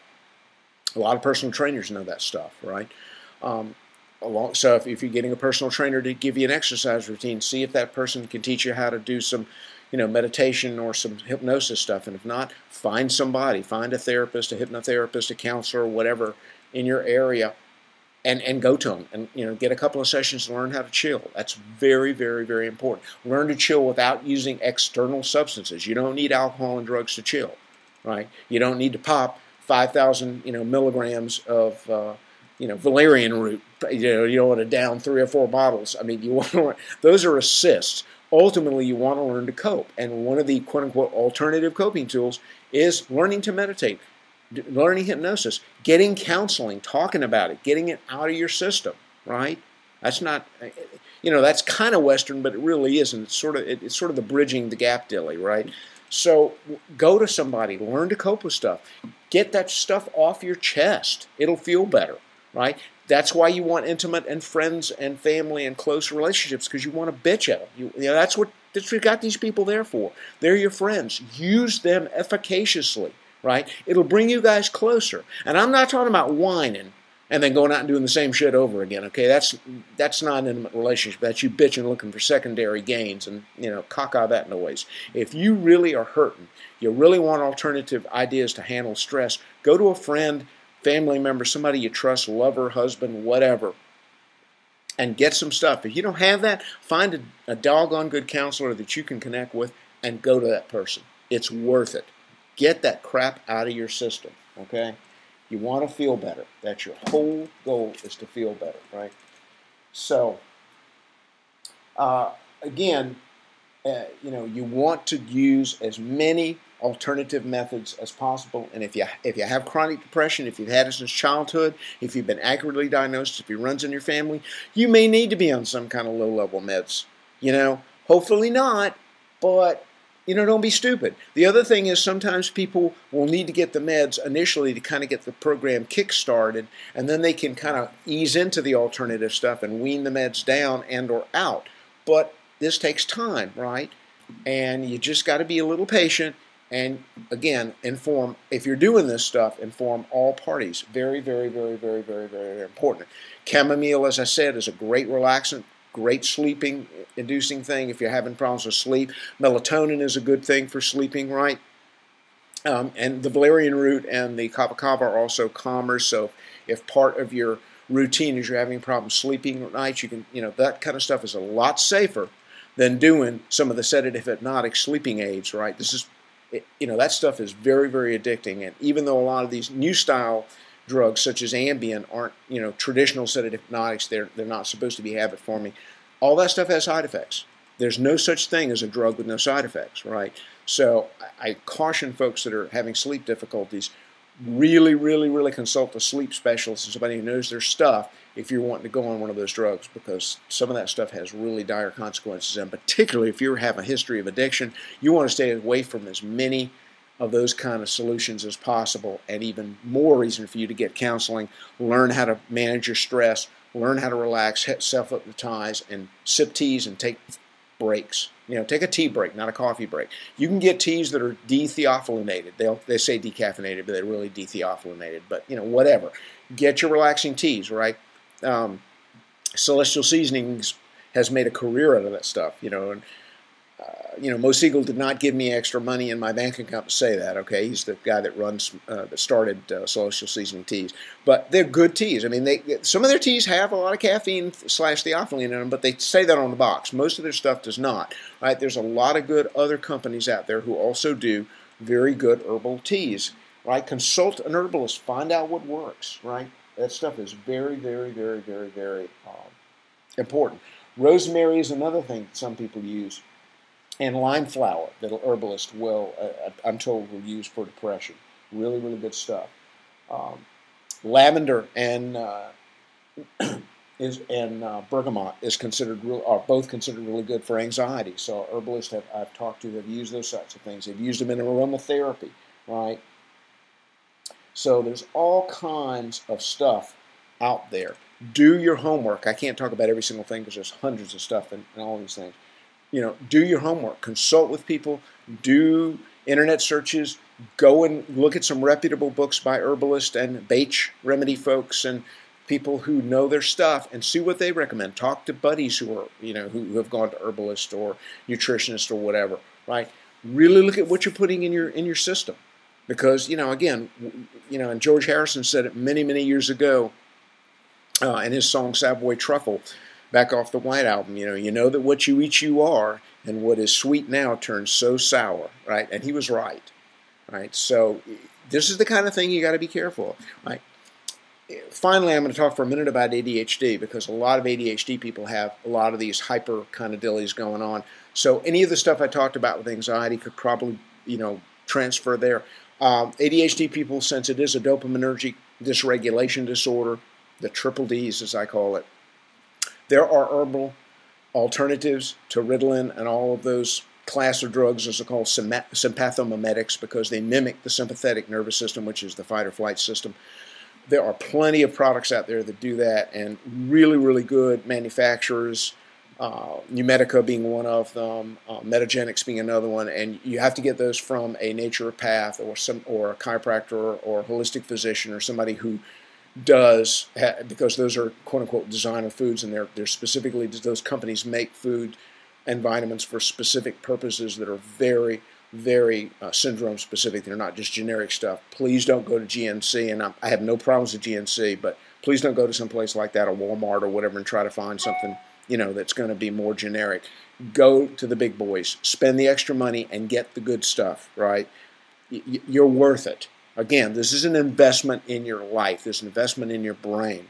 Speaker 1: A lot of personal trainers know that stuff, right? Um, along, so if, if you're getting a personal trainer to give you an exercise routine, see if that person can teach you how to do some, you know, meditation or some hypnosis stuff. And if not, find somebody, find a therapist, a hypnotherapist, a counselor, whatever in your area. And, and go to them and, you know, get a couple of sessions to learn how to chill. That's very, very, very important. Learn to chill without using external substances. You don't need alcohol and drugs to chill, right? You don't need to pop five thousand, you know, milligrams of, uh, you know, valerian root. You know, you don't want to down three or four bottles. I mean, you want to, those are assists. Ultimately, you want to learn to cope. And one of the quote-unquote alternative coping tools is learning to meditate. Learning hypnosis, getting counseling, talking about it, getting it out of your system, right? That's not, you know, that's kind of Western, but it really isn't. It's sort of, it's sort of the bridging the gap dilly, right? So go to somebody, learn to cope with stuff. Get that stuff off your chest. It'll feel better, right? That's why you want intimate and friends and family and close relationships, because you want to bitch at them. You, you know, that's what, that's what you got these people there for. They're your friends. Use them efficaciously. Right? It'll bring you guys closer. And I'm not talking about whining and then going out and doing the same shit over again, okay? That's that's not an intimate relationship. That's you bitching looking for secondary gains and, you know, caca that noise. If you really are hurting, you really want alternative ideas to handle stress, go to a friend, family member, somebody you trust, lover, husband, whatever, and get some stuff. If you don't have that, find a, a doggone good counselor that you can connect with and go to that person. It's worth it. Get that crap out of your system, okay? You want to feel better. That's your whole goal, is to feel better, right? So, uh, again, uh, you know, you want to use as many alternative methods as possible. And if you if you have chronic depression, if you've had it since childhood, if you've been accurately diagnosed, if it runs in your family, you may need to be on some kind of low-level meds. You know, hopefully not, but you know, don't be stupid. The other thing is sometimes people will need to get the meds initially to kind of get the program kick-started, and then they can kind of ease into the alternative stuff and wean the meds down and or out. But this takes time, right? And you just got to be a little patient and, again, inform. If you're doing this stuff, inform all parties. Very, very, very, very, very, very important. Chamomile, as I said, is a great relaxant. Great sleeping inducing thing if you're having problems with sleep. Melatonin is a good thing for sleeping, right? Um, and the valerian root and the kava kava are also calmers. So if part of your routine as you're having problems sleeping at night. You can, you know, that kind of stuff is a lot safer than doing some of the sedative hypnotic sleeping aids, right? This is, you know, that stuff is very, very addicting. And even though a lot of these new style drugs, such as Ambien, aren't, you know, traditional sedative hypnotics, they're they're not supposed to be habit forming. All that stuff has side effects. There's no such thing as a drug with no side effects, right? So I, I caution folks that are having sleep difficulties, really, really, really consult a sleep specialist and somebody who knows their stuff if you're wanting to go on one of those drugs, because some of that stuff has really dire consequences. And particularly if you have a history of addiction, you want to stay away from as many of those kind of solutions as possible. And even more reason for you to get counseling, learn how to manage your stress, learn how to relax, self-hypnotize, and sip teas and take breaks. You know, take a tea break, not a coffee break. You can get teas that are detheophyllenated. They they say decaffeinated, but they're really detheophyllenated. But, you know, whatever. Get your relaxing teas, right? Um, Celestial Seasonings has made a career out of that stuff, you know. And, uh, you know, Mo Siegel did not give me extra money in my bank account to say that, okay? He's the guy that runs, uh, that started uh, Celestial Seasoning Teas. But they're good teas. I mean, they some of their teas have a lot of caffeine slash theophylline in them, but they say that on the box. Most of their stuff does not, right? There's a lot of good other companies out there who also do very good herbal teas, right? Consult an herbalist. Find out what works, right? That stuff is very, very, very, very, very um, important. Rosemary is another thing that some people use. And lime flower that an herbalist will, uh, I'm told, will use for depression. Really, really good stuff. Um, lavender and uh, is and uh, bergamot is considered real, are both considered really good for anxiety. So herbalists have, I've talked to have used those sorts of things. They've used them in aromatherapy, right? So there's all kinds of stuff out there. Do your homework. I can't talk about every single thing because there's hundreds of stuff and all these things. You know, do your homework, consult with people, do internet searches, go and look at some reputable books by herbalists and Bache remedy folks and people who know their stuff and see what they recommend. Talk to buddies who are, you know, who, who have gone to herbalists or nutritionists or whatever, right? Really look at what you're putting in your in your system. Because, you know, again, you know, and George Harrison said it many, many years ago uh, in his song Savoy Truffle, back off the White Album, you know, you know that what you eat you are, and what is sweet now turns so sour, right? And he was right, right? So this is the kind of thing you got to be careful of, right? Finally, I'm going to talk for a minute about A D H D, because a lot of A D H D people have a lot of these hyper kind of dillies going on. So any of the stuff I talked about with anxiety could probably, you know, transfer there. Um, A D H D people, since it is a dopaminergic dysregulation disorder, the triple Ds as I call it, there are herbal alternatives to Ritalin and all of those class of drugs, as are called sympathomimetics, because they mimic the sympathetic nervous system, which is the fight or flight system. There are plenty of products out there that do that, and really, really good manufacturers, uh, Numedica being one of them, uh, Metagenics being another one, and you have to get those from a naturopath or some or a chiropractor or, or a holistic physician or somebody who does, because those are quote-unquote designer foods, and they're, they're specifically, those companies make food and vitamins for specific purposes that are very, very uh, syndrome specific. They're not just generic stuff. Please don't go to G N C, and I'm, I have no problems with G N C, but please don't go to some place like that, or Walmart or whatever, and try to find something, you know, that's going to be more generic. Go to the big boys. Spend the extra money and get the good stuff, right? Y- you're worth it. Again, this is an investment in your life. This is an investment in your brain.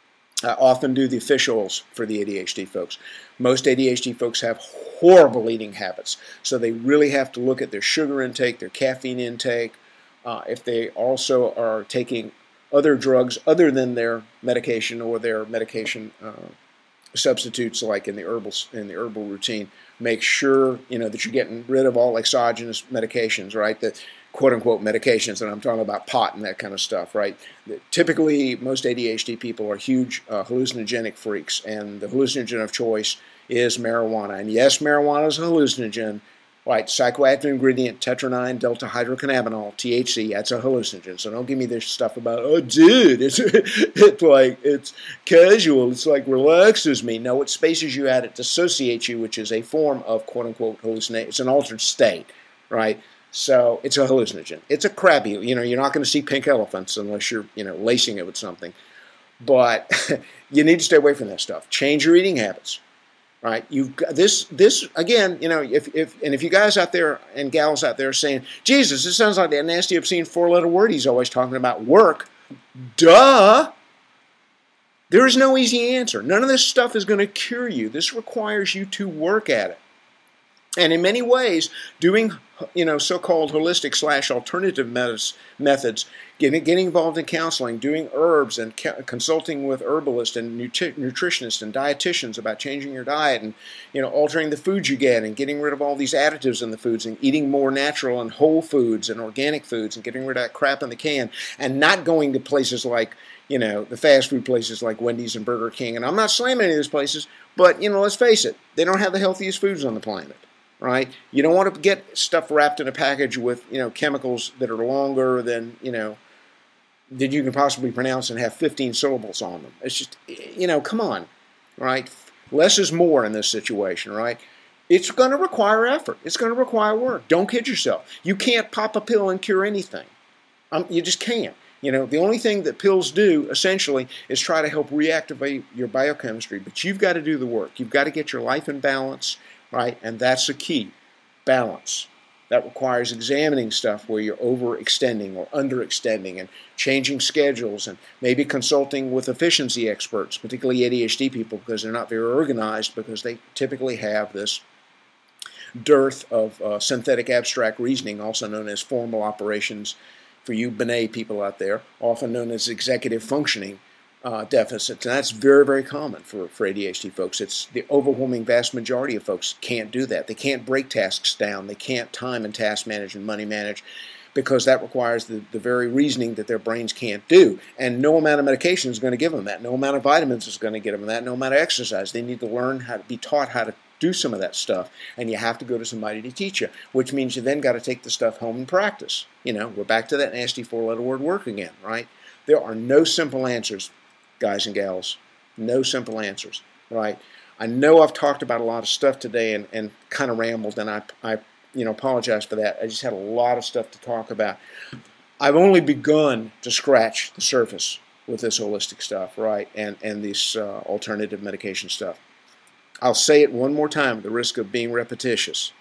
Speaker 1: I often do the fish oils for the A D H D folks. Most A D H D folks have horrible eating habits, so they really have to look at their sugar intake, their caffeine intake, uh, if they also are taking other drugs other than their medication or their medication uh, substitutes, like in the herbal in the herbal routine. Make sure, you know, that you're getting rid of all exogenous medications, right? The quote-unquote medications, and I'm talking about pot and that kind of stuff, right? Typically, most A D H D people are huge uh, hallucinogenic freaks, and the hallucinogen of choice is marijuana. And yes, marijuana is a hallucinogen, right? Psychoactive ingredient, tetranine, delta-hydrocannabinol, T H C, that's a hallucinogen. So don't give me this stuff about, oh, dude, it's, it's like, it's casual, it's like relaxes me. No, it spaces you out, it dissociates you, which is a form of quote-unquote hallucination. It's an altered state, right? So it's a hallucinogen. It's a crabby, you know, you're not going to see pink elephants unless you're, you know, lacing it with something. But you need to stay away from that stuff. Change your eating habits. Right, you've got this. This again, you know, if if and if you guys out there and gals out there are saying, "Jesus, this sounds like that nasty, obscene four-letter word he's always talking about, work." Duh. There is no easy answer. None of this stuff is going to cure you. This requires you to work at it. And in many ways, doing, you know, so-called holistic slash alternative methods, methods getting, getting involved in counseling, doing herbs and ca- consulting with herbalists and nutri- nutritionists and dietitians about changing your diet and, you know, altering the foods you get and getting rid of all these additives in the foods and eating more natural and whole foods and organic foods and getting rid of that crap in the can and not going to places like, you know, the fast food places like Wendy's and Burger King. And I'm not slamming any of those places, but, you know, let's face it, they don't have the healthiest foods on the planet. Right? You don't want to get stuff wrapped in a package with, you know, chemicals that are longer than, you know, that you can possibly pronounce and have fifteen syllables on them. It's just, you know, come on, right? Less is more in this situation, right? It's going to require effort. It's going to require work. Don't kid yourself. You can't pop a pill and cure anything. Um, you just can't. You know, the only thing that pills do, essentially, is try to help reactivate your biochemistry. But you've got to do the work. You've got to get your life in balance. Right, and that's the key, balance. That requires examining stuff where you're overextending or underextending and changing schedules and maybe consulting with efficiency experts, particularly A D H D people, because they're not very organized because they typically have this dearth of uh, synthetic abstract reasoning, also known as formal operations for you Benet people out there, often known as executive functioning Uh, deficits, and that's very, very common for, for A D H D folks. It's the overwhelming vast majority of folks can't do that. They can't break tasks down. They can't time and task manage and money manage because that requires the, the very reasoning that their brains can't do. And no amount of medication is going to give them that. No amount of vitamins is going to get them that. No amount of exercise. They need to learn how to be taught how to do some of that stuff, and you have to go to somebody to teach you, which means you then got to take the stuff home and practice. You know, we're back to that nasty four-letter word work again, right? There are no simple answers, guys and gals. No simple answers, right? I know I've talked about a lot of stuff today and, and kind of rambled, and I, I you know, apologize for that. I just had a lot of stuff to talk about. I've only begun to scratch the surface with this holistic stuff, right, and, and this uh, alternative medication stuff. I'll say it one more time at the risk of being repetitious.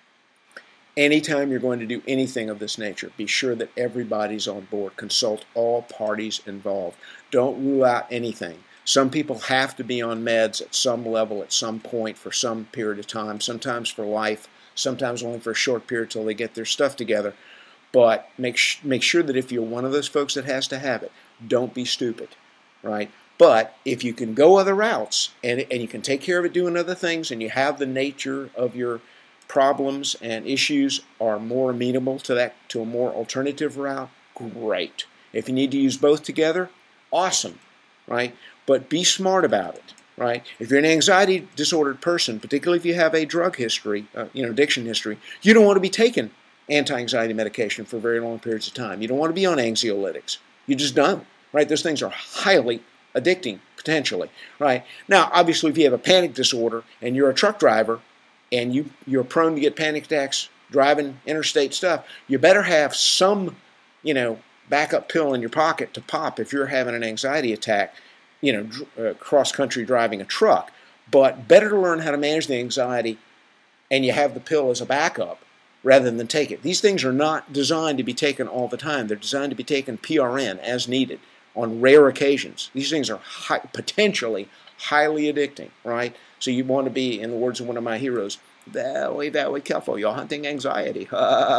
Speaker 1: Anytime you're going to do anything of this nature, be sure that everybody's on board. Consult all parties involved. Don't rule out anything. Some people have to be on meds at some level at some point for some period of time, sometimes for life, sometimes only for a short period till they get their stuff together. But make, sh- make sure that if you're one of those folks that has to have it, don't be stupid, right? But if you can go other routes and, and you can take care of it doing other things and you have the nature of your problems and issues are more amenable to that, to a more alternative route, great. If you need to use both together, awesome, right? But be smart about it, right? If you're an anxiety disordered person, particularly if you have a drug history, uh, you know, addiction history, you don't want to be taking anti-anxiety medication for very long periods of time. You don't want to be on anxiolytics. You just don't, right? Those things are highly addicting, potentially, right? Now, obviously, if you have a panic disorder and you're a truck driver, and you, you're prone to get panic attacks driving interstate stuff, you better have some, you know, backup pill in your pocket to pop if you're having an anxiety attack, you know, uh, cross-country driving a truck. But better to learn how to manage the anxiety and you have the pill as a backup rather than take it. These things are not designed to be taken all the time. They're designed to be taken P R N as needed on rare occasions. These things are high, potentially highly addicting, right? So you want to be, in the words of one of my heroes, very, very careful. You're hunting anxiety,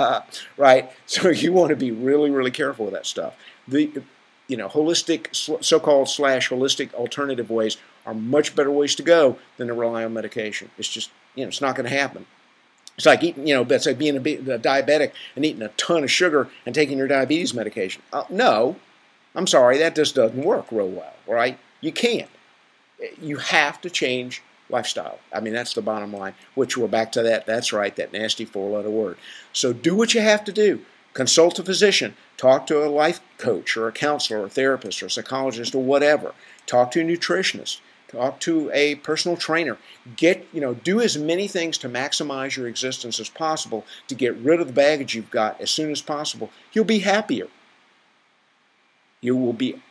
Speaker 1: right? So you want to be really, really careful with that stuff. The, you know, holistic, so-called slash holistic alternative ways are much better ways to go than to rely on medication. It's just, you know, it's not going to happen. It's like eating, you know, it's like being a, a diabetic and eating a ton of sugar and taking your diabetes medication. Uh, no, I'm sorry, that just doesn't work real well, right? You can't. You have to change lifestyle. I mean, that's the bottom line, which we're back to that. That's right, that nasty four-letter word. So do what you have to do. Consult a physician. Talk to a life coach or a counselor or a therapist or a psychologist or whatever. Talk to a nutritionist. Talk to a personal trainer. Get, you know, do as many things to maximize your existence as possible to get rid of the baggage you've got as soon as possible. You'll be happier. You will be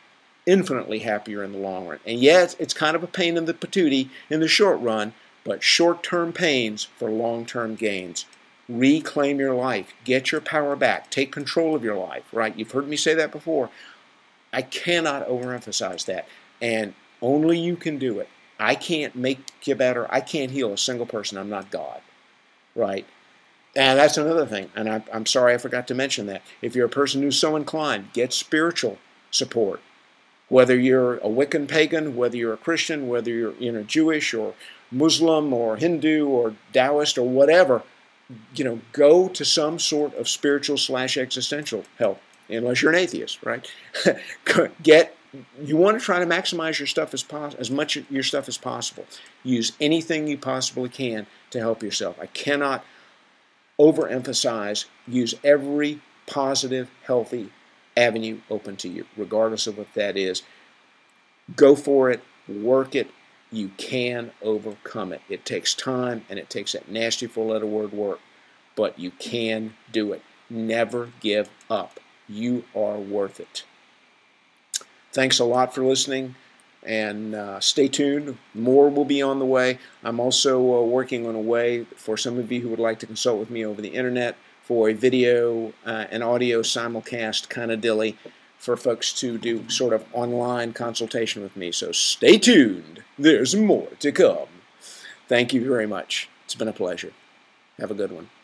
Speaker 1: infinitely happier in the long run. And yes, it's kind of a pain in the patootie in the short run, but short-term pains for long-term gains. Reclaim your life. Get your power back. Take control of your life, right? You've heard me say that before. I cannot overemphasize that. And only you can do it. I can't make you better. I can't heal a single person. I'm not God, right? And that's another thing. And I, I'm sorry I forgot to mention that. If you're a person who's so inclined, get spiritual support. Whether you're a Wiccan pagan, whether you're a Christian, whether you're you know Jewish or Muslim or Hindu or Taoist or whatever, you know, go to some sort of spiritual slash existential help. Unless you're an atheist, right? Get you want to try to maximize your stuff as pos- as much of your stuff as possible. Use anything you possibly can to help yourself. I cannot overemphasize. Use every positive, healthy avenue open to you, regardless of what that is. Go for it. Work it. You can overcome it. It takes time, and it takes that nasty four-letter word work, but you can do it. Never give up. You are worth it. Thanks a lot for listening, and uh, stay tuned. More will be on the way. I'm also uh, working on a way for some of you who would like to consult with me over the internet for a video uh, and audio simulcast kind of dilly for folks to do sort of online consultation with me. So stay tuned. There's more to come. Thank you very much. It's been a pleasure. Have a good one.